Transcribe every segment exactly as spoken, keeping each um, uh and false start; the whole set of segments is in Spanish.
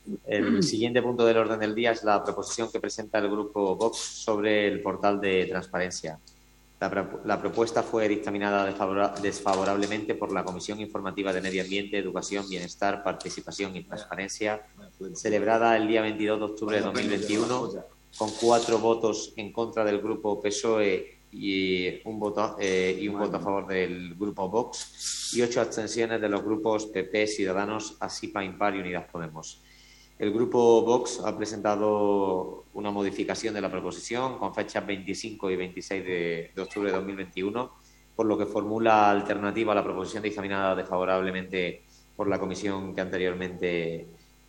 El siguiente punto del orden del día es la proposición que presenta el Grupo Vox sobre el portal de transparencia. La, la propuesta fue dictaminada desfavorablemente por la Comisión Informativa de Medio Ambiente, Educación, Bienestar, Participación y Transparencia, celebrada el día veintidós de octubre de dos mil veintiuno, con cuatro votos en contra del Grupo P S O E y un voto, eh, y un voto a favor del Grupo Vox y ocho abstenciones de los grupos P P, Ciudadanos, Asipa, Impar y Unidas Podemos. El Grupo Vox ha presentado una modificación de la proposición con fechas veinticinco y veintiséis de, de octubre de dos mil veintiuno, por lo que formula alternativa a la proposición dictaminada desfavorablemente por la comisión que anteriormente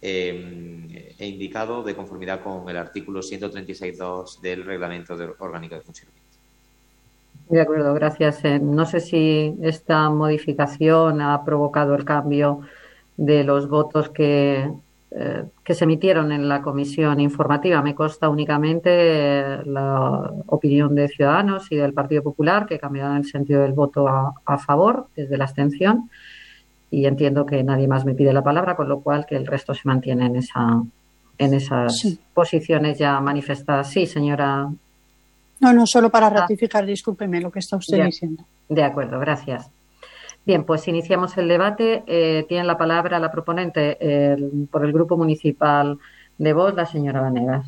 eh, he indicado, de conformidad con el artículo ciento treinta y seis punto dos del Reglamento de Orgánico de Funcionamiento. De acuerdo, gracias. Eh, no sé si esta modificación ha provocado el cambio de los votos que, eh, que se emitieron en la comisión informativa. Me consta únicamente eh, la opinión de Ciudadanos y del Partido Popular, que cambiaron el sentido del voto a, a favor desde la abstención, y entiendo que nadie más me pide la palabra, con lo cual que el resto se mantiene en, esa, en esas Sí. posiciones ya manifestadas. Sí, señora. No, no, solo para ratificar, discúlpeme lo que está usted de, diciendo. De acuerdo, gracias. Bien, pues iniciamos el debate. Eh, tiene la palabra la proponente eh, por el Grupo Municipal de Vox, la señora Vanegas.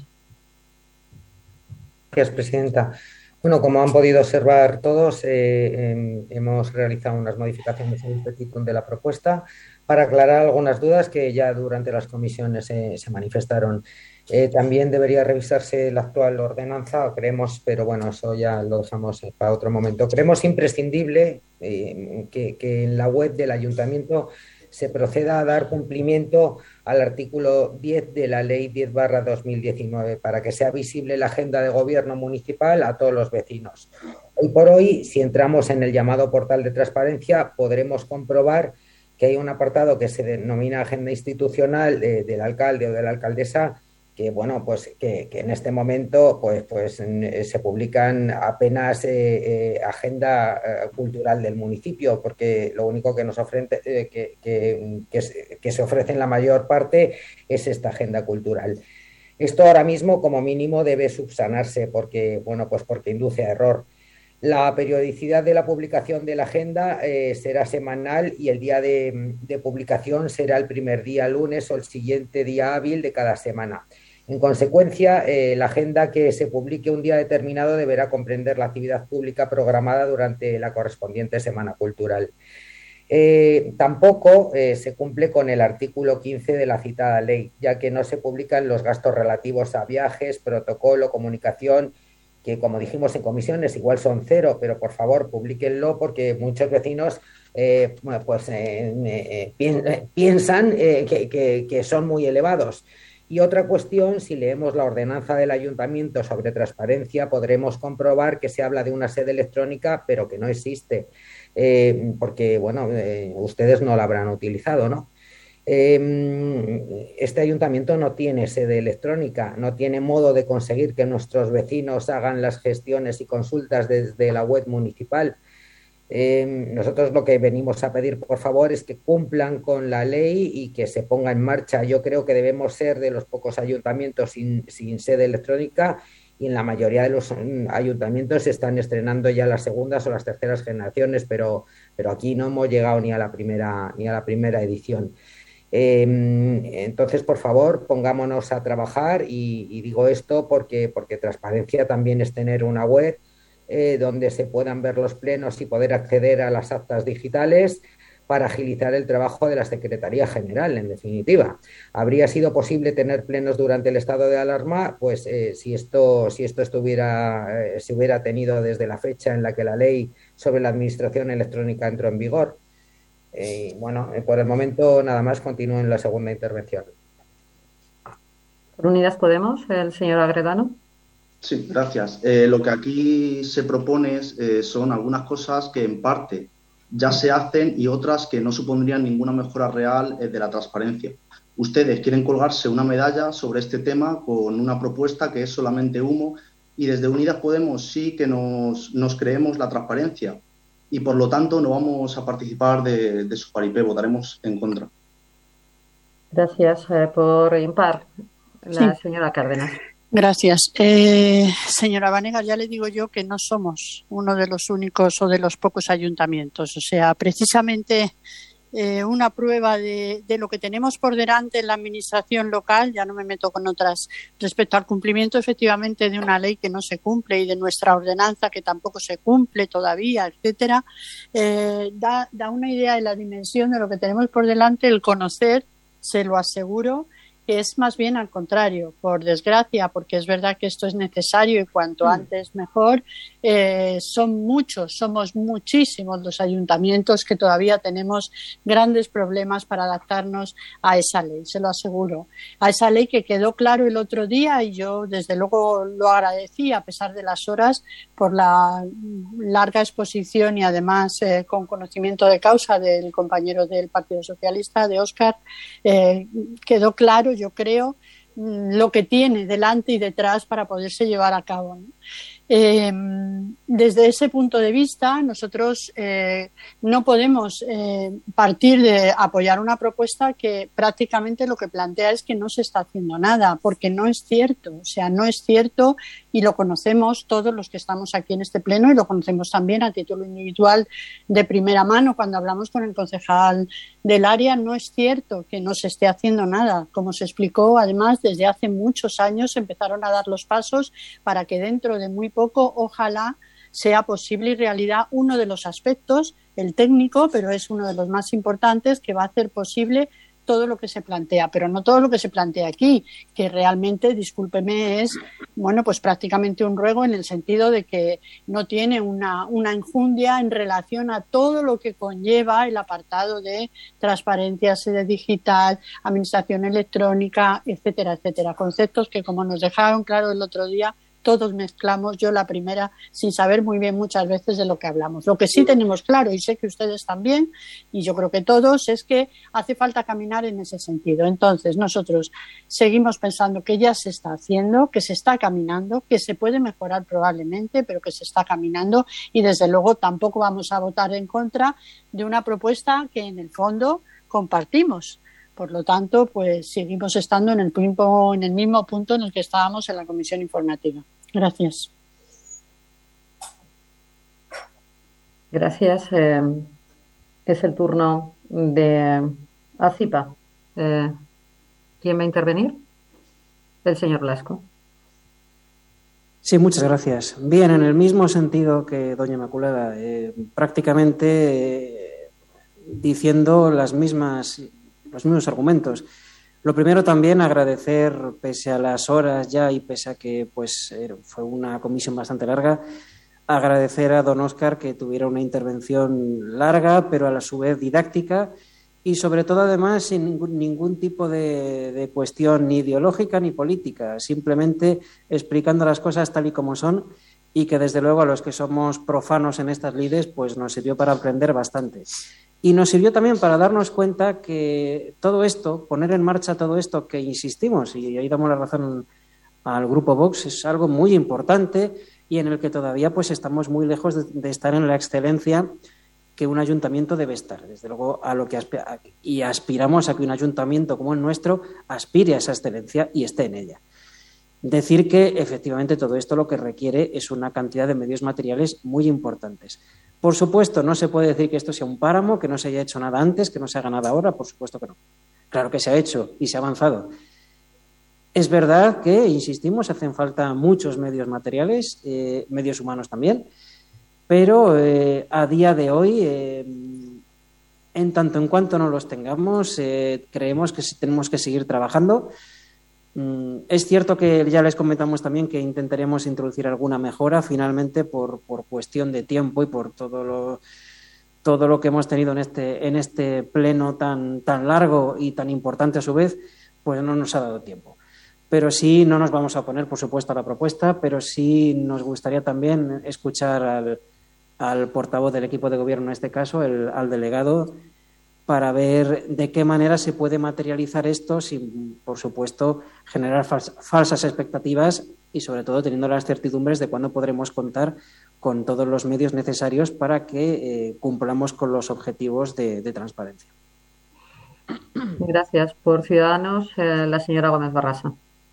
Gracias, presidenta. Bueno, como han podido observar todos, eh, eh, hemos realizado unas modificaciones en el petitum de la propuesta para aclarar algunas dudas que ya durante las comisiones eh, se manifestaron. Eh, también debería revisarse la actual ordenanza, creemos, pero bueno, eso ya lo dejamos para otro momento. Creemos imprescindible eh, que, que en la web del ayuntamiento se proceda a dar cumplimiento al artículo diez de la Ley diez barra dos mil diecinueve para que sea visible la agenda de gobierno municipal a todos los vecinos. Hoy por hoy, si entramos en el llamado portal de transparencia, podremos comprobar que hay un apartado que se denomina agenda institucional de, del alcalde o de la alcaldesa, que bueno, pues que, que en este momento pues, pues se publican apenas eh, eh, agenda eh, cultural del municipio, porque lo único que nos ofrece, eh, que, que, que, se, que se ofrece en la mayor parte es esta agenda cultural. Esto ahora mismo, como mínimo, debe subsanarse porque, bueno, pues porque induce a error. La periodicidad de la publicación de la agenda eh, será semanal y el día de, de publicación será el primer día lunes o el siguiente día hábil de cada semana. En consecuencia, eh, la agenda que se publique un día determinado deberá comprender la actividad pública programada durante la correspondiente semana cultural. Eh, tampoco eh, se cumple con el artículo quince de la citada ley, ya que no se publican los gastos relativos a viajes, protocolo, comunicación, que como dijimos en comisiones igual son cero, pero por favor publíquenlo porque muchos vecinos eh, pues, eh, eh, piensan eh, que, que, que son muy elevados. Y otra cuestión, si leemos la ordenanza del ayuntamiento sobre transparencia, podremos comprobar que se habla de una sede electrónica, pero que no existe, eh, porque, bueno, eh, ustedes no la habrán utilizado, ¿no? Eh, este ayuntamiento no tiene sede electrónica, no tiene modo de conseguir que nuestros vecinos hagan las gestiones y consultas desde la web municipal. Eh, nosotros lo que venimos a pedir, por favor, es que cumplan con la ley y que se ponga en marcha. Yo creo que debemos ser de los pocos ayuntamientos sin, sin sede electrónica y en la mayoría de los ayuntamientos se están estrenando ya las segundas o las terceras generaciones, pero, pero aquí no hemos llegado ni a la primera, ni a la primera edición. Eh, entonces, por favor, pongámonos a trabajar y, y digo esto porque, porque transparencia también es tener una web Eh, donde se puedan ver los plenos y poder acceder a las actas digitales para agilizar el trabajo de la Secretaría General, en definitiva. ¿Habría sido posible tener plenos durante el estado de alarma? Pues eh, si esto, si esto estuviera, eh, se hubiera tenido desde la fecha en la que la ley sobre la administración electrónica entró en vigor. Eh, bueno, eh, por el momento nada más, continúo en la segunda intervención. Por Unidas Podemos, el señor Agredano. Sí, gracias. Eh, lo que aquí se propone es, eh, son algunas cosas que en parte ya se hacen y otras que no supondrían ninguna mejora real eh, de la transparencia. Ustedes quieren colgarse una medalla sobre este tema con una propuesta que es solamente humo y desde Unidas Podemos sí que nos, nos creemos la transparencia y por lo tanto no vamos a participar de, de su paripé, votaremos en contra. Gracias eh, por impar. La Sí. señora Cárdenas. Gracias. Eh, señora Vanegas, ya le digo yo que no somos uno de los únicos o de los pocos ayuntamientos. O sea, precisamente eh, una prueba de, de lo que tenemos por delante en la administración local, ya no me meto con otras, respecto al cumplimiento efectivamente de una ley que no se cumple y de nuestra ordenanza que tampoco se cumple todavía, etcétera, eh, da, da una idea de la dimensión de lo que tenemos por delante, el conocer, se lo aseguro, que es más bien al contrario, por desgracia, porque es verdad que esto es necesario y cuanto antes mejor. Eh, son muchos, somos muchísimos los ayuntamientos que todavía tenemos grandes problemas para adaptarnos a esa ley, se lo aseguro. A esa ley que quedó claro el otro día y yo desde luego lo agradecí a pesar de las horas por la larga exposición y además eh, con conocimiento de causa del compañero del Partido Socialista, de Óscar, eh, quedó claro, yo creo, lo que tiene delante y detrás para poderse llevar a cabo, ¿no? Eh, desde ese punto de vista, nosotros eh, no podemos eh, partir de apoyar una propuesta que prácticamente lo que plantea es que no se está haciendo nada, porque no es cierto, o sea, no es cierto y lo conocemos todos los que estamos aquí en este pleno y lo conocemos también a título individual de primera mano cuando hablamos con el concejal del área. No es cierto que no se esté haciendo nada, como se explicó, además desde hace muchos años empezaron a dar los pasos para que dentro de muy poco, ojalá sea posible y realidad uno de los aspectos, el técnico, pero es uno de los más importantes, que va a hacer posible todo lo que se plantea, pero no todo lo que se plantea aquí, que realmente, discúlpeme, es, bueno, pues prácticamente un ruego en el sentido de que no tiene una, una enjundia en relación a todo lo que conlleva el apartado de transparencia, sede digital, administración electrónica, etcétera, etcétera. Conceptos que, como nos dejaron claro el otro día, todos mezclamos, yo la primera, sin saber muy bien muchas veces de lo que hablamos. Lo que sí tenemos claro, y sé que ustedes también, y yo creo que todos, es que hace falta caminar en ese sentido. Entonces, nosotros seguimos pensando que ya se está haciendo, que se está caminando, que se puede mejorar probablemente, pero que se está caminando y, desde luego, tampoco vamos a votar en contra de una propuesta que, en el fondo, compartimos. Por lo tanto, pues seguimos estando en el, punto, en el mismo punto en el que estábamos en la comisión informativa. Gracias. Gracias. Eh, es el turno de ACIPA. Eh, ¿Quién va a intervenir? El señor Blasco. Sí, muchas gracias. Bien, en el mismo sentido que doña Inmaculada, eh, prácticamente eh, diciendo las mismas, los mismos argumentos. Lo primero también agradecer, pese a las horas ya y pese a que pues fue una comisión bastante larga, agradecer a don Óscar que tuviera una intervención larga, pero a la su vez didáctica y sobre todo además sin ningún, ningún tipo de, de cuestión ni ideológica ni política, simplemente explicando las cosas tal y como son y que desde luego a los que somos profanos en estas lides pues nos sirvió para aprender bastante. Y nos sirvió también para darnos cuenta que todo esto, poner en marcha todo esto que insistimos, y ahí damos la razón al Grupo Vox, es algo muy importante y en el que todavía pues estamos muy lejos de, de estar en la excelencia que un ayuntamiento debe estar. Desde luego, a lo que asp- y aspiramos a que un ayuntamiento como el nuestro aspire a esa excelencia y esté en ella. Decir que efectivamente todo esto lo que requiere es una cantidad de medios materiales muy importantes. Por supuesto, no se puede decir que esto sea un páramo, que no se haya hecho nada antes, que no se haga nada ahora, por supuesto que no. Claro que se ha hecho y se ha avanzado. Es verdad que, insistimos, hacen falta muchos medios materiales, eh, medios humanos también, pero eh, a día de hoy, eh, en tanto en cuanto no los tengamos, eh, creemos que tenemos que seguir trabajando. Es cierto que ya les comentamos también que intentaremos introducir alguna mejora finalmente por, por cuestión de tiempo y por todo lo, todo lo que hemos tenido en este, en este pleno tan, tan largo y tan importante a su vez, pues no nos ha dado tiempo. Pero sí, no nos vamos a oponer, por supuesto, a la propuesta, pero sí nos gustaría también escuchar al, al portavoz del equipo de gobierno, en este caso, el, al delegado, para ver de qué manera se puede materializar esto sin, por supuesto, generar fals- falsas expectativas y, sobre todo, teniendo las certidumbres de cuándo podremos contar con todos los medios necesarios para que eh, cumplamos con los objetivos de, de transparencia. Gracias. Por Ciudadanos, eh, la señora Gómez Barrasa.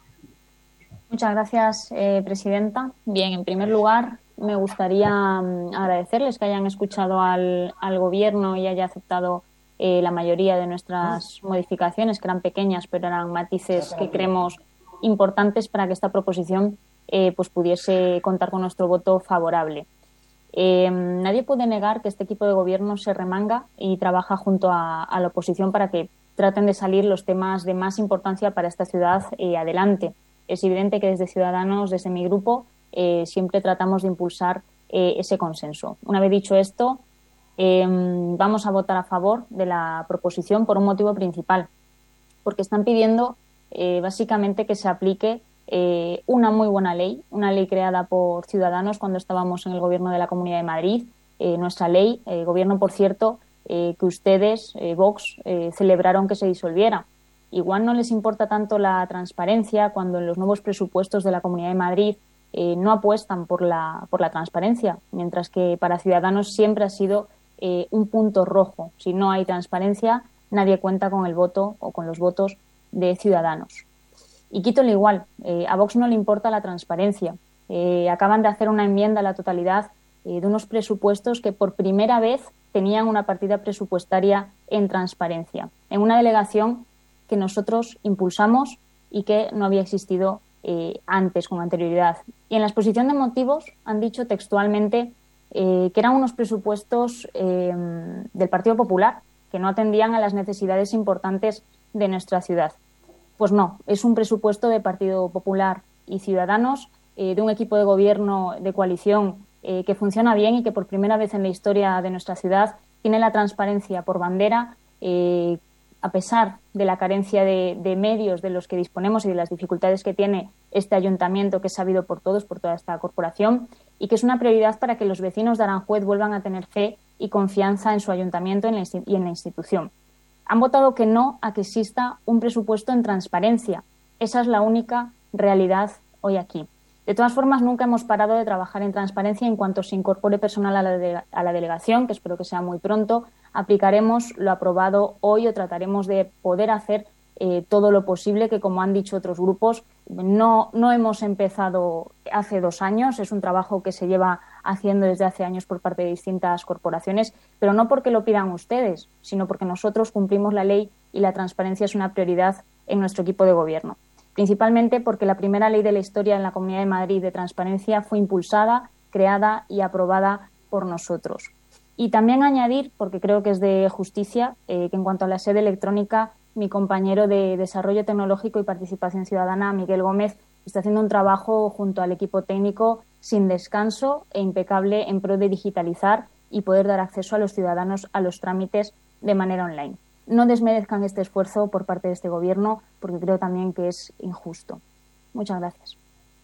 Muchas gracias, eh, presidenta. Bien, en primer lugar, me gustaría um, agradecerles que hayan escuchado al, al Gobierno y haya aceptado eh, la mayoría de nuestras modificaciones, que eran pequeñas, pero eran matices que creemos importantes para que esta proposición eh, pues pudiese contar con nuestro voto favorable. Eh, nadie puede negar que este equipo de Gobierno se remanga y trabaja junto a, a la oposición para que traten de salir los temas de más importancia para esta ciudad eh, adelante. Es evidente que desde Ciudadanos, desde mi grupo, eh, siempre tratamos de impulsar eh, ese consenso. Una vez dicho esto, eh, vamos a votar a favor de la proposición por un motivo principal, porque están pidiendo eh, básicamente que se aplique eh, una muy buena ley, una ley creada por Ciudadanos cuando estábamos en el Gobierno de la Comunidad de Madrid, eh, nuestra ley, eh, gobierno, por cierto, eh, que ustedes, eh, Vox, eh, celebraron que se disolviera. Igual no les importa tanto la transparencia cuando en los nuevos presupuestos de la Comunidad de Madrid eh, no apuestan por la, por la transparencia, mientras que para Ciudadanos siempre ha sido eh, un punto rojo. Si no hay transparencia, nadie cuenta con el voto o con los votos de Ciudadanos. Y quito lo igual, eh, a Vox no le importa la transparencia. Eh, acaban de hacer una enmienda a la totalidad eh, de unos presupuestos que por primera vez tenían una partida presupuestaria en transparencia, en una delegación que nosotros impulsamos y que no había existido eh, antes, con anterioridad. Y en la exposición de motivos han dicho textualmente eh, que eran unos presupuestos eh, del Partido Popular, que no atendían a las necesidades importantes de nuestra ciudad. Pues no, es un presupuesto de Partido Popular y Ciudadanos, eh, de un equipo de gobierno de coalición eh, que funciona bien y que por primera vez en la historia de nuestra ciudad tiene la transparencia por bandera, eh, a pesar de la carencia de, de medios de los que disponemos y de las dificultades que tiene este ayuntamiento, que es sabido por todos, por toda esta corporación, y que es una prioridad para que los vecinos de Aranjuez vuelvan a tener fe y confianza en su ayuntamiento y en la institución. Han votado que no a que exista un presupuesto en transparencia. Esa es la única realidad hoy aquí. De todas formas, nunca hemos parado de trabajar en transparencia. En cuanto se incorpore personal a la, de, a la delegación, que espero que sea muy pronto, aplicaremos lo aprobado hoy o trataremos de poder hacer eh, todo lo posible, que como han dicho otros grupos, no, no hemos empezado hace dos años, es un trabajo que se lleva haciendo desde hace años por parte de distintas corporaciones, pero no porque lo pidan ustedes, sino porque nosotros cumplimos la ley y la transparencia es una prioridad en nuestro equipo de gobierno. Principalmente porque la primera ley de la historia en la Comunidad de Madrid de transparencia fue impulsada, creada y aprobada por nosotros. Y también añadir, porque creo que es de justicia, eh, que en cuanto a la sede electrónica, mi compañero de Desarrollo Tecnológico y Participación Ciudadana, Miguel Gómez, está haciendo un trabajo junto al equipo técnico sin descanso e impecable en pro de digitalizar y poder dar acceso a los ciudadanos a los trámites de manera online. No desmerezcan este esfuerzo por parte de este Gobierno, porque creo también que es injusto. Muchas gracias.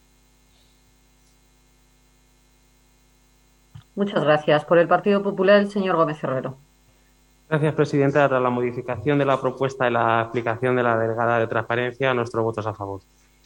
Muchas gracias. Por el Partido Popular, el señor Gómez Herrero. Gracias, presidenta. Tras la modificación de la propuesta y la aplicación de la delegada de transparencia, nuestro voto es a favor.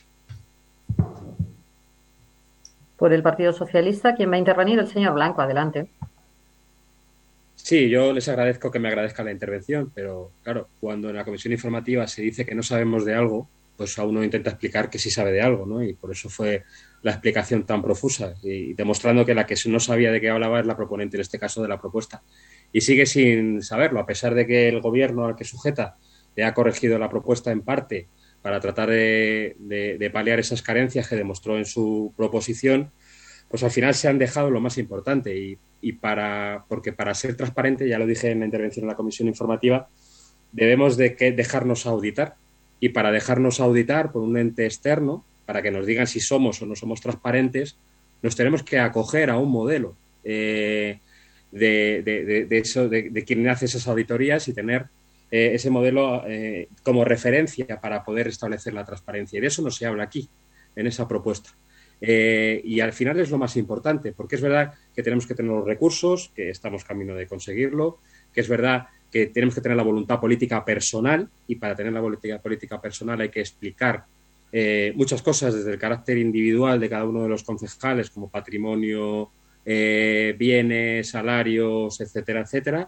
Por el Partido Socialista, ¿quién va a intervenir? El señor Blanco. Adelante. Sí, yo les agradezco que me agradezcan la intervención, pero claro, cuando en la comisión informativa se dice que no sabemos de algo, pues a uno intenta explicar que sí sabe de algo, ¿no? Y por eso fue la explicación tan profusa y demostrando que la que no sabía de qué hablaba es la proponente, en este caso, de la propuesta. Y sigue sin saberlo, a pesar de que el gobierno al que sujeta le ha corregido la propuesta en parte para tratar de, de, de paliar esas carencias que demostró en su proposición, pues al final se han dejado lo más importante y, y para porque para ser transparente, ya lo dije en la intervención en la comisión informativa, debemos de que dejarnos auditar y para dejarnos auditar por un ente externo, para que nos digan si somos o no somos transparentes, nos tenemos que acoger a un modelo eh, de, de, de, de, eso, de, de quien hace esas auditorías y tener eh, ese modelo eh, como referencia para poder establecer la transparencia. Y de eso no se habla aquí, en esa propuesta. Eh, y al final es lo más importante, porque es verdad que tenemos que tener los recursos, que estamos camino de conseguirlo, que es verdad que tenemos que tener la voluntad política personal y para tener la voluntad política personal hay que explicar eh, muchas cosas desde el carácter individual de cada uno de los concejales, como patrimonio, eh, bienes, salarios, etcétera, etcétera,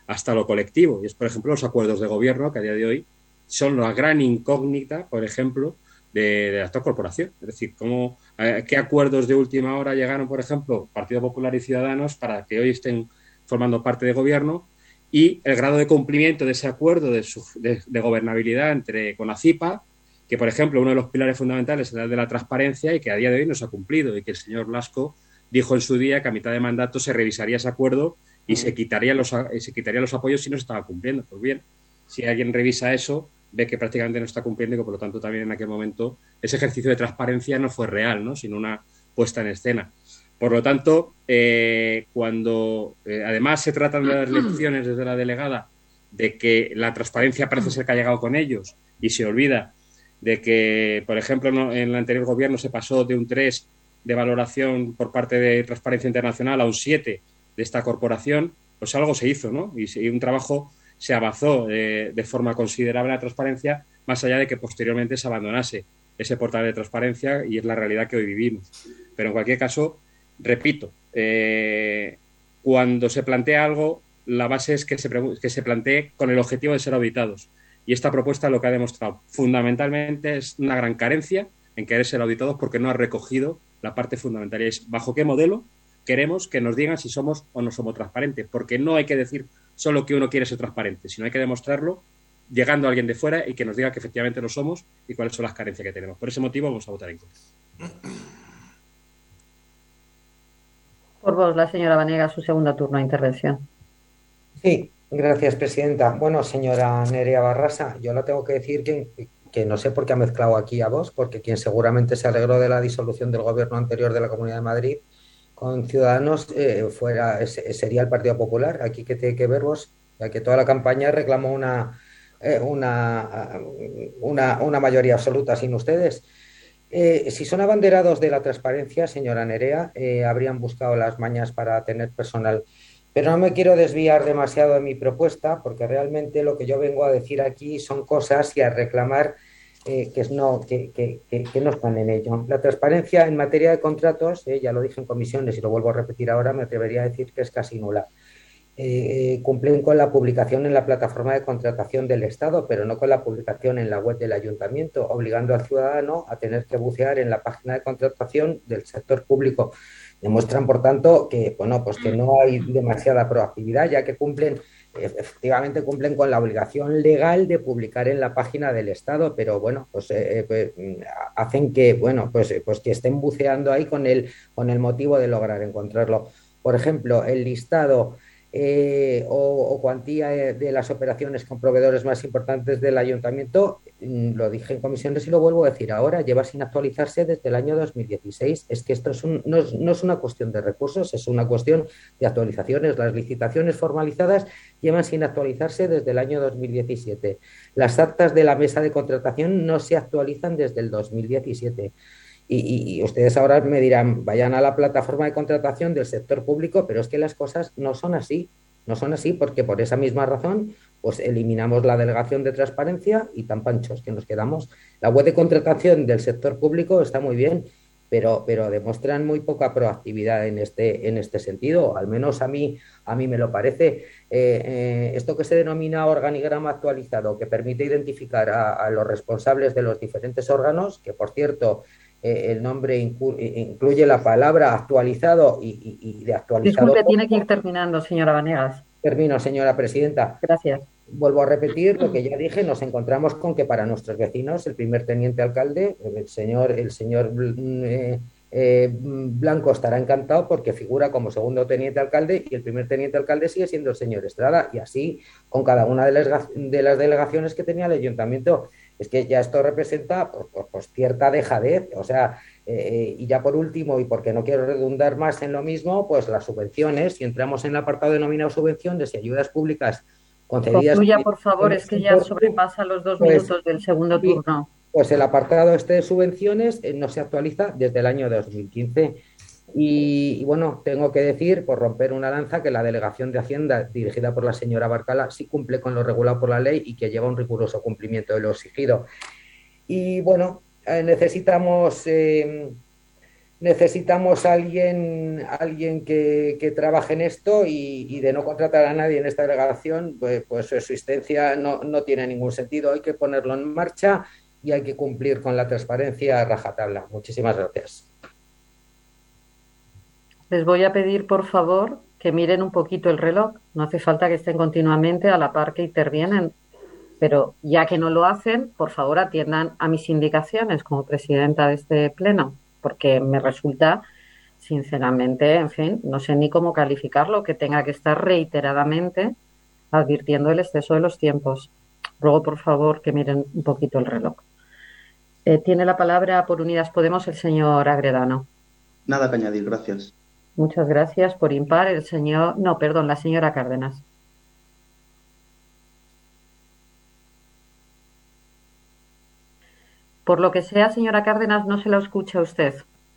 hasta lo colectivo. Y es, por ejemplo, los acuerdos de gobierno que a día de hoy son la gran incógnita, por ejemplo, de, de la actual corporación. Es decir, cómo, eh, qué acuerdos de última hora llegaron, por ejemplo, Partido Popular y Ciudadanos para que hoy estén formando parte de gobierno, y el grado de cumplimiento de ese acuerdo de, su, de, de gobernabilidad entre con ACIPA, que, por ejemplo, uno de los pilares fundamentales era el de la transparencia y que a día de hoy no se ha cumplido, y que el señor Blasco dijo en su día que a mitad de mandato se revisaría ese acuerdo y se quitarían los, se quitaría los apoyos si no se estaba cumpliendo. Pues bien, si alguien revisa eso, ve que prácticamente no está cumpliendo y que, por lo tanto, también en aquel momento ese ejercicio de transparencia no fue real, ¿no?, sino una puesta en escena. Por lo tanto, eh, cuando eh, además se tratan de dar lecciones desde la delegada de que la transparencia parece ser que ha llegado con ellos y se olvida de que, por ejemplo, no, en el anterior gobierno se pasó de un tres de valoración por parte de Transparencia Internacional a un siete de esta corporación, pues algo se hizo, ¿no? Y, y un trabajo se avanzó de, de forma considerable a la transparencia, más allá de que posteriormente se abandonase ese portal de transparencia, y es la realidad que hoy vivimos. Pero en cualquier caso, repito, eh, cuando se plantea algo, la base es que se, que se plantee con el objetivo de ser auditados. Y esta propuesta lo que ha demostrado fundamentalmente es una gran carencia en querer ser auditados, porque no ha recogido la parte fundamental, y es bajo qué modelo queremos que nos digan si somos o no somos transparentes, porque no hay que decir solo que uno quiere ser transparente, sino hay que demostrarlo llegando a alguien de fuera y que nos diga que efectivamente lo somos y cuáles son las carencias que tenemos. Por ese motivo vamos a votar en contra. Por vos, la señora Vanegas, su segundo turno de intervención. Sí, gracias, presidenta. Bueno, señora Nerea Barrasa, yo le tengo que decir que, que no sé por qué ha mezclado aquí a vos, porque quien seguramente se alegró de la disolución del gobierno anterior de la Comunidad de Madrid con Ciudadanos eh, fuera, sería el Partido Popular. Aquí que tiene que ver vos, ya que toda la campaña reclamó una, eh, una, una, una mayoría absoluta sin ustedes. Eh, si son abanderados de la transparencia, señora Nerea, eh, habrían buscado las mañas para tener personal. Pero no me quiero desviar demasiado de mi propuesta, porque realmente lo que yo vengo a decir aquí son cosas y a reclamar eh, que, no, que, que, que, que no están en ello. La transparencia en materia de contratos, eh, ya lo dije en comisiones y lo vuelvo a repetir ahora, me atrevería a decir que es casi nula. Eh, cumplen con la publicación en la plataforma de contratación del Estado, pero no con la publicación en la web del Ayuntamiento, obligando al ciudadano a tener que bucear en la página de contratación del sector público. Demuestran, por tanto, que, bueno, pues que no hay demasiada proactividad, ya que cumplen, efectivamente cumplen con la obligación legal de publicar en la página del Estado, pero bueno, pues, eh, pues hacen que, bueno, pues, pues que estén buceando ahí con el, con el motivo de lograr encontrarlo. Por ejemplo, el listado Eh, o, o cuantía de las operaciones con proveedores más importantes del ayuntamiento, lo dije en comisiones y lo vuelvo a decir ahora, lleva sin actualizarse desde el año dos mil dieciséis. Es que esto es un, no, es, no es una cuestión de recursos, es una cuestión de actualizaciones. Las licitaciones formalizadas llevan sin actualizarse desde el año dos mil diecisiete. Las actas de la mesa de contratación no se actualizan desde el dos mil diecisiete. Y, y ustedes ahora me dirán, vayan a la plataforma de contratación del sector público, pero es que las cosas no son así, no son así, porque por esa misma razón pues eliminamos la delegación de transparencia y tan panchos que nos quedamos. La web de contratación del sector público está muy bien, pero, pero demuestran muy poca proactividad en este, en este sentido, al menos a mí, a mí me lo parece. Eh, eh, esto que se denomina organigrama actualizado, que permite identificar a, a los responsables de los diferentes órganos, que por cierto, Eh, el nombre inclu incluye la palabra actualizado y, y, y de actualizado. Disculpe, tiene que ir terminando, señora Vanegas. Termino, señora presidenta. Gracias. Vuelvo a repetir lo que ya dije, nos encontramos con que para nuestros vecinos el primer teniente alcalde, el señor, el señor eh, eh, Blanco, estará encantado porque figura como segundo teniente alcalde y el primer teniente alcalde sigue siendo el señor Estrada, y así con cada una de las, de las delegaciones que tenía el ayuntamiento. Es que ya esto representa pues, pues, pues cierta dejadez, o sea, eh, y ya por último, y porque no quiero redundar más en lo mismo, pues las subvenciones, si entramos en el apartado denominado subvenciones y ayudas públicas concedidas... Concluya, por favor, es que ya sobrepasa los dos pues, minutos del segundo sí, turno. Pues el apartado este de subvenciones eh, no se actualiza desde el año dos mil quince. Y, y bueno, tengo que decir, por romper una lanza, que la Delegación de Hacienda, dirigida por la señora Barcala, sí cumple con lo regulado por la ley y que lleva un riguroso cumplimiento de lo exigido. Y bueno, eh, necesitamos, eh, necesitamos a alguien, alguien que, que trabaje en esto y, y de no contratar a nadie en esta delegación, pues, pues su existencia no, no tiene ningún sentido. Hay que ponerlo en marcha y hay que cumplir con la transparencia a rajatabla. Muchísimas gracias. Les voy a pedir, por favor, que miren un poquito el reloj. No hace falta que estén continuamente a la par que intervienen, pero ya que no lo hacen, por favor atiendan a mis indicaciones como presidenta de este pleno, porque me resulta, sinceramente, en fin, no sé ni cómo calificarlo, que tenga que estar reiteradamente advirtiendo el exceso de los tiempos. Ruego, por favor, que miren un poquito el reloj. Eh, tiene la palabra por Unidas Podemos el señor Agredano. Nada que añadir, gracias. Muchas gracias. Por impar, el señor... No, perdón, la señora Cárdenas. Por lo que sea, señora Cárdenas, no se la escucha a usted.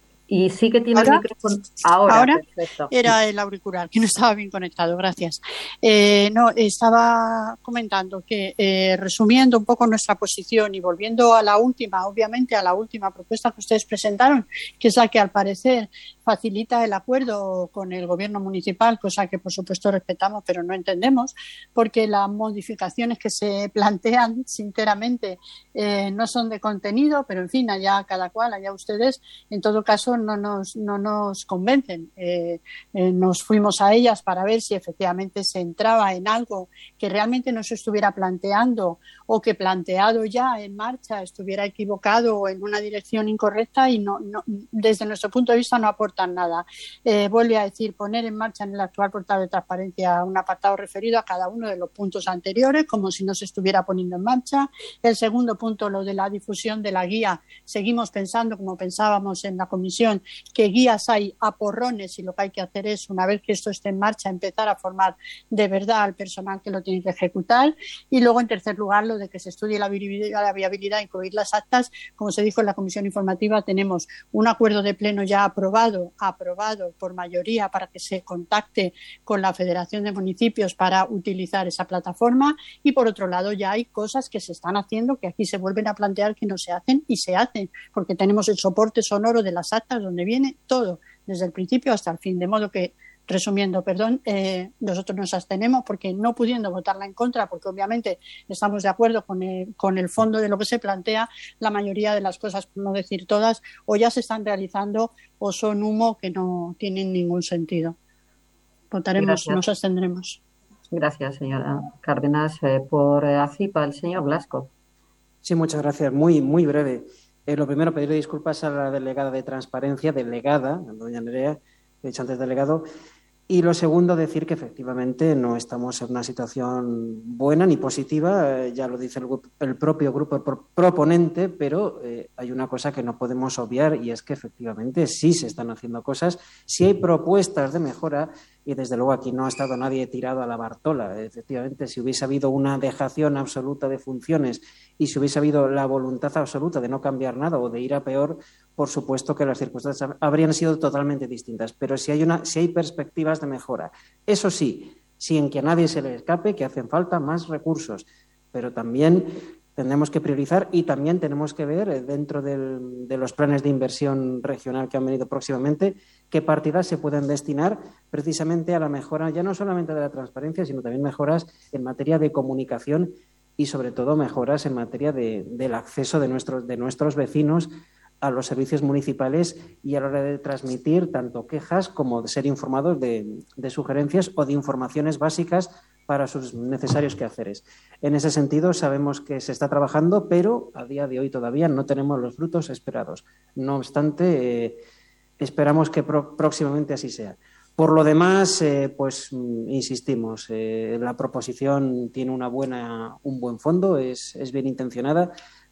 Y sí que tiene ¿Ahora? el micrófono. Ahora, Ahora perfecto. era el auricular, que no estaba bien conectado, gracias. Eh, no, estaba comentando que, eh, resumiendo un poco nuestra posición y volviendo a la última, obviamente a la última propuesta que ustedes presentaron, que es la que al parecer facilita el acuerdo con el gobierno municipal, cosa que por supuesto respetamos pero no entendemos, porque las modificaciones que se plantean, sinceramente, eh, no son de contenido, pero en fin, allá cada cual, allá ustedes, en todo caso no nos, no nos convencen. Eh, eh, nos fuimos a ellas para ver si efectivamente se entraba en algo que realmente no se estuviera planteando o que planteado ya en marcha estuviera equivocado o en una dirección incorrecta y no, no desde nuestro punto de vista no aportan nada. Eh, vuelve a decir, poner en marcha en el actual portal de transparencia un apartado referido a cada uno de los puntos anteriores, como si no se estuviera poniendo en marcha. El segundo punto, lo de la difusión de la guía. Seguimos pensando, como pensábamos en la comisión, que guías hay a porrones y lo que hay que hacer es, una vez que esto esté en marcha, empezar a formar de verdad al personal que lo tiene que ejecutar. Y luego, en tercer lugar, lo de que se estudie la viabilidad, la viabilidad, incluir las actas. Como se dijo en la comisión informativa, tenemos un acuerdo de pleno ya aprobado, aprobado por mayoría para que se contacte con la Federación de Municipios para utilizar esa plataforma. Y por otro lado, ya hay cosas que se están haciendo que aquí se vuelven a plantear que no se hacen y se hacen, porque tenemos el soporte sonoro de las actas donde viene todo, desde el principio hasta el fin. De modo que, resumiendo, perdón, eh, nosotros nos abstenemos porque no pudiendo votarla en contra, porque obviamente estamos de acuerdo con el, con el fondo de lo que se plantea, la mayoría de las cosas, por no decir todas, o ya se están realizando o son humo que no tienen ningún sentido. Votaremos, Gracias. nos abstendremos. Gracias, señora Cárdenas. Eh, por eh, ACIPA, el señor Blasco. Sí, muchas gracias. Muy, muy breve. Eh, lo primero, pedirle disculpas a la delegada de Transparencia, delegada, doña Nerea, he dicho antes delegado. Y lo segundo, decir que efectivamente no estamos en una situación buena ni positiva, eh, ya lo dice el, el propio grupo pro, proponente, pero eh, hay una cosa que no podemos obviar y es que efectivamente sí se están haciendo cosas, sí hay propuestas de mejora y desde luego aquí no ha estado nadie tirado a la Bartola. Efectivamente, si hubiese habido una dejación absoluta de funciones y si hubiese habido la voluntad absoluta de no cambiar nada o de ir a peor, por supuesto que las circunstancias habrían sido totalmente distintas. Pero si hay, una, si hay perspectivas de mejora, eso sí, sin que a nadie se le escape que hacen falta más recursos, pero también tendremos que priorizar y también tenemos que ver dentro del, de los planes de inversión regional que han venido próximamente qué partidas se pueden destinar precisamente a la mejora ya no solamente de la transparencia, sino también mejoras en materia de comunicación y sobre todo mejoras en materia de, del acceso de nuestros, de nuestros vecinos a los servicios municipales y a la hora de transmitir tanto quejas como de ser informados de, de sugerencias o de informaciones básicas para sus necesarios quehaceres. En ese sentido, sabemos que se está trabajando, pero a día de hoy todavía no tenemos los frutos esperados. No obstante, eh, esperamos que pro- próximamente así sea. Por lo demás, eh, pues insistimos, eh, la proposición tiene una buena, un buen fondo, es, es bien intencionada,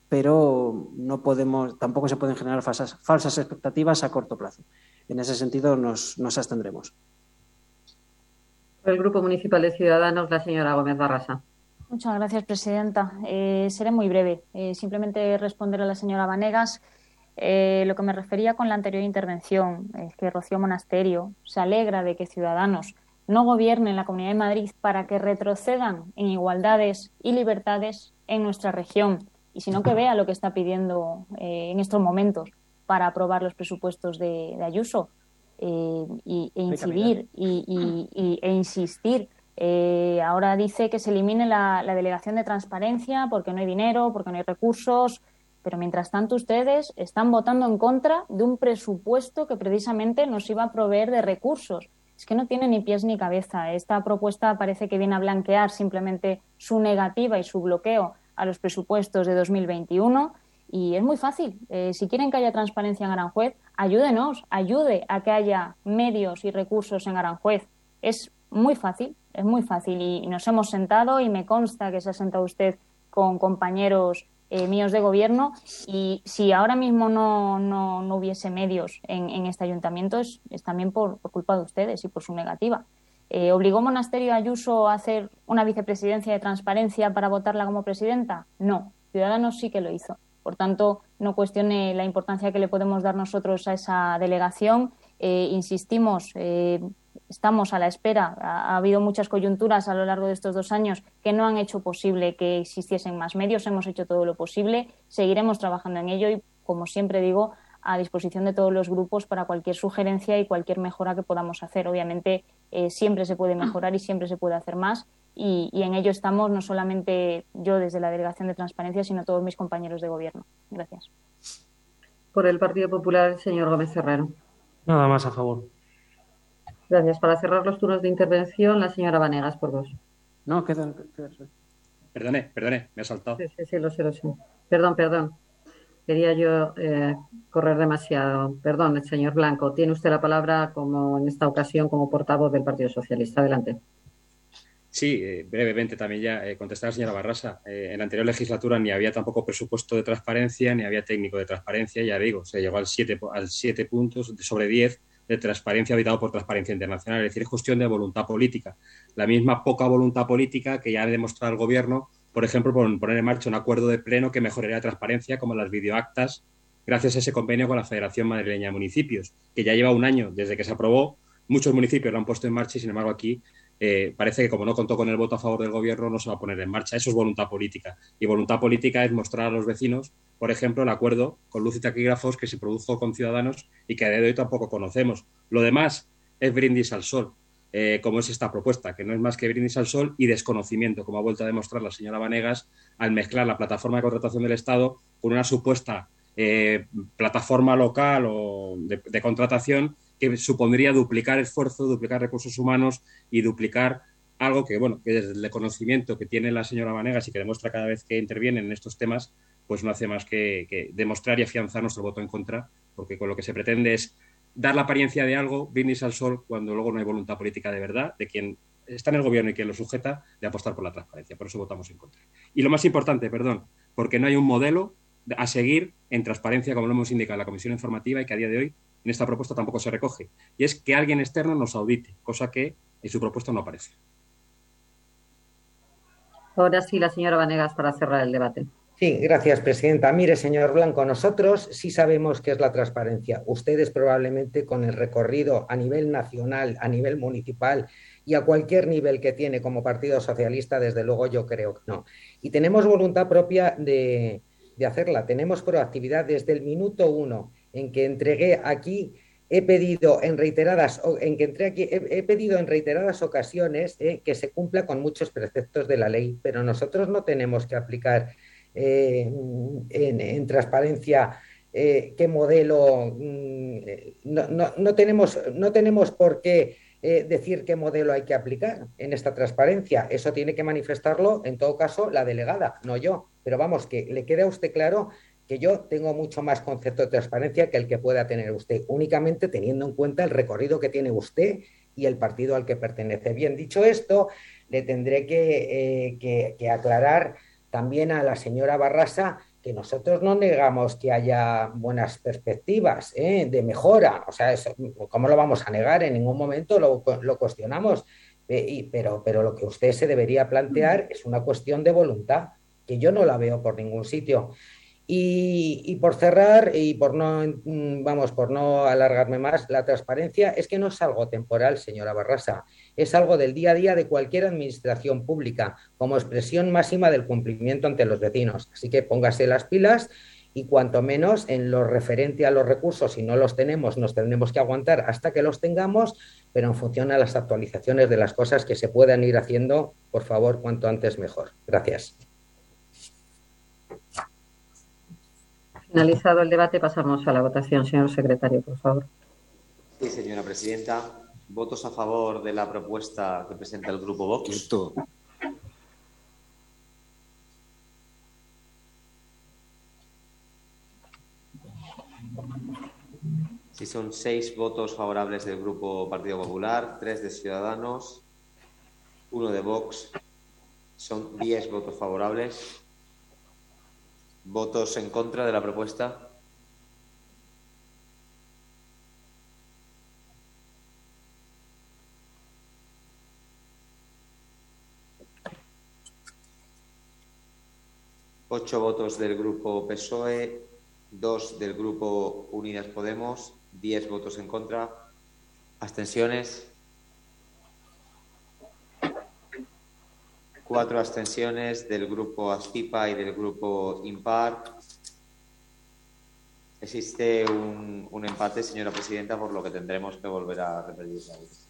pero no podemos, tampoco se pueden generar falsas, falsas expectativas a corto plazo. En ese sentido, nos, nos abstendremos. Por el Grupo Municipal de Ciudadanos, la señora Gómez Barrasa. Muchas gracias, presidenta. Eh, seré muy breve. Eh, simplemente responder a la señora Vanegas. Eh, lo que me refería con la anterior intervención es que Rocío Monasterio se alegra de que Ciudadanos no gobiernen la Comunidad de Madrid para que retrocedan en igualdades y libertades en nuestra región, y sino que vea lo que está pidiendo eh, en estos momentos. para aprobar los presupuestos de, de Ayuso eh, y, e incidir y, y, y, e insistir. Eh, ahora dice que se elimine la, la delegación de transparencia porque no hay dinero, porque no hay recursos, pero mientras tanto ustedes están votando en contra de un presupuesto que precisamente nos iba a proveer de recursos. Es que no tiene ni pies ni cabeza. Esta propuesta parece que viene a blanquear simplemente su negativa y su bloqueo a los presupuestos de dos mil veintiuno y es muy fácil. Eh, si quieren que haya transparencia en Aranjuez, ayúdenos, ayude a que haya medios y recursos en Aranjuez. Es muy fácil, es muy fácil y nos hemos sentado y me consta que se ha sentado usted con compañeros eh, míos de gobierno y si ahora mismo no, no, no hubiese medios en, en este ayuntamiento es, es también por, por culpa de ustedes y por su negativa. Eh, ¿Obligó Monasterio a Ayuso a hacer una vicepresidencia de transparencia para votarla como presidenta? No, Ciudadanos sí que lo hizo. Por tanto, no cuestione la importancia que le podemos dar nosotros a esa delegación. Eh, insistimos, eh, estamos a la espera. Ha, ha habido muchas coyunturas a lo largo de estos dos años que no han hecho posible que existiesen más medios. Hemos hecho todo lo posible. Seguiremos trabajando en ello y, como siempre digo, a disposición de todos los grupos para cualquier sugerencia y cualquier mejora que podamos hacer. Obviamente, eh, siempre se puede mejorar y siempre se puede hacer más. Y, y en ello estamos no solamente yo desde la Delegación de Transparencia, sino todos mis compañeros de gobierno. Gracias. Por el Partido Popular, el señor Gómez Herrero. Nada más a favor. Gracias. Para cerrar los turnos de intervención, la señora Vanegas, por dos. No, queda... Perdone, perdone, me ha saltado. Sí, sí, sí, lo sé, lo sé. Perdón, perdón. Quería yo eh, correr demasiado. Perdón, el señor Blanco. Tiene usted la palabra, como en esta ocasión, como portavoz del Partido Socialista. Adelante. Sí, eh, brevemente también ya eh, contestar a la señora Barrasa. Eh, en la anterior legislatura ni había tampoco presupuesto de transparencia, ni había técnico de transparencia, ya digo, se llegó al siete, al siete puntos sobre diez de transparencia auditado por Transparencia Internacional. Es decir, es cuestión de voluntad política. La misma poca voluntad política que ya ha demostrado el Gobierno, por ejemplo, por poner en marcha un acuerdo de pleno que mejoraría la transparencia, como las videoactas, gracias a ese convenio con la Federación Madrileña de Municipios, que ya lleva un año desde que se aprobó. Muchos municipios lo han puesto en marcha y, sin embargo, aquí Eh, parece que como no contó con el voto a favor del Gobierno no se va a poner en marcha. Eso es voluntad política. Y voluntad política es mostrar a los vecinos, por ejemplo, el acuerdo con luz y taquígrafos que se produjo con Ciudadanos y que a día de hoy tampoco conocemos. Lo demás es brindis al sol, eh, como es esta propuesta, que no es más que brindis al sol y desconocimiento, como ha vuelto a demostrar la señora Vanegas al mezclar la plataforma de contratación del Estado con una supuesta eh, plataforma local o de, de contratación que supondría duplicar esfuerzo, duplicar recursos humanos y duplicar algo que, bueno, que desde el conocimiento que tiene la señora Vanegas y que demuestra cada vez que interviene en estos temas, pues no hace más que, que demostrar y afianzar nuestro voto en contra, porque con lo que se pretende es dar la apariencia de algo, brindis al sol, cuando luego no hay voluntad política de verdad de quien está en el Gobierno y quien lo sujeta, de apostar por la transparencia. Por eso votamos en contra. Y lo más importante, perdón, porque no hay un modelo a seguir en transparencia, como lo hemos indicado en la Comisión Informativa y que a día de hoy en esta propuesta tampoco se recoge, y es que alguien externo nos audite, cosa que en su propuesta no aparece. Ahora sí, la señora Vanegas, para cerrar el debate. Sí, gracias, presidenta. Mire, señor Blanco, nosotros sí sabemos qué es la transparencia. Ustedes probablemente con el recorrido a nivel nacional, a nivel municipal y a cualquier nivel que tiene como Partido Socialista, desde luego yo creo que no. Y tenemos voluntad propia de, de hacerla. Tenemos proactividad desde el minuto uno en que entregué aquí, he pedido en reiteradas, en que entré aquí, he, he pedido en reiteradas ocasiones eh, que se cumpla con muchos preceptos de la ley, pero nosotros no tenemos que aplicar eh, en, en transparencia eh, qué modelo, no, no, no, tenemos, no tenemos por qué eh, decir qué modelo hay que aplicar en esta transparencia. Eso tiene que manifestarlo, en todo caso, la delegada, no yo. Pero vamos, que le quede a usted claro que yo tengo mucho más concepto de transparencia que el que pueda tener usted, únicamente teniendo en cuenta el recorrido que tiene usted y el partido al que pertenece. Bien, dicho esto, le tendré que, eh, que, que aclarar también a la señora Barrasa que nosotros no negamos que haya buenas perspectivas ¿eh? de mejora. O sea, eso, ¿cómo lo vamos a negar? En ningún momento lo, lo cuestionamos. Eh, y, pero, pero lo que usted se debería plantear es una cuestión de voluntad, que yo no la veo por ningún sitio. Y, y por cerrar y por no, vamos, por no alargarme más, la transparencia es que no es algo temporal, señora Barrasa, es algo del día a día de cualquier administración pública, como expresión máxima del cumplimiento ante los vecinos. Así que póngase las pilas y cuanto menos en lo referente a los recursos, si no los tenemos, nos tendremos que aguantar hasta que los tengamos, pero en función a las actualizaciones de las cosas que se puedan ir haciendo, por favor, cuanto antes mejor. Gracias. Finalizado el debate, pasamos a la votación. Señor secretario, por favor. Sí, señora presidenta. ¿Votos a favor de la propuesta que presenta el Grupo Vox? Quieto. Sí, son seis votos favorables del Grupo Partido Popular, tres de Ciudadanos, uno de Vox. Son diez votos favorables. ¿Votos en contra de la propuesta? Ocho votos del Grupo P S O E, dos del Grupo Unidas Podemos, diez votos en contra. ¿Abstenciones? Cuatro abstenciones del Grupo Azpipa y del Grupo Impar. Existe un, un empate, señora presidenta, por lo que tendremos que volver a repetir la votación.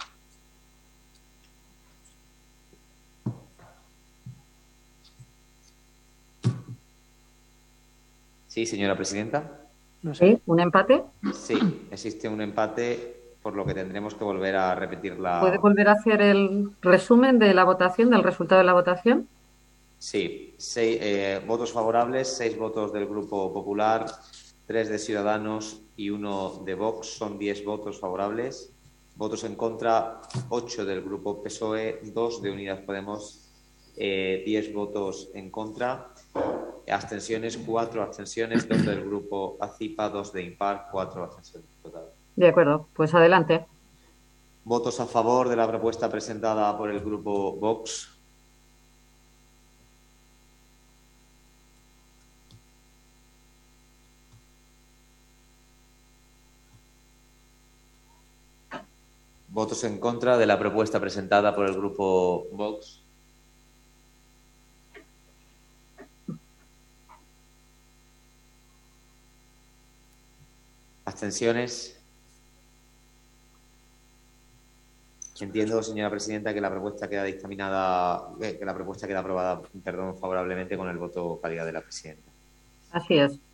Sí, señora presidenta. No sé. ¿Sí? ¿Un empate? Sí, existe un empate, por lo que tendremos que volver a repetir la... ¿Puede volver a hacer el resumen de la votación, del resultado de la votación? Sí, seis, eh, votos favorables, seis votos del Grupo Popular, tres de Ciudadanos y uno de Vox, son diez votos favorables. Votos en contra, ocho del Grupo P S O E, dos de Unidas Podemos, eh, diez votos en contra. Abstenciones, cuatro abstenciones, dos del Grupo Acipa, dos de Impar, cuatro abstenciones total. De acuerdo, pues adelante. Votos a favor de la propuesta presentada por el Grupo Vox. Votos en contra de la propuesta presentada por el Grupo Vox. ¿Abstenciones? Entiendo, señora presidenta, que la propuesta queda dictaminada, que la propuesta queda aprobada, perdón, favorablemente con el voto calidad de la presidenta. Así es.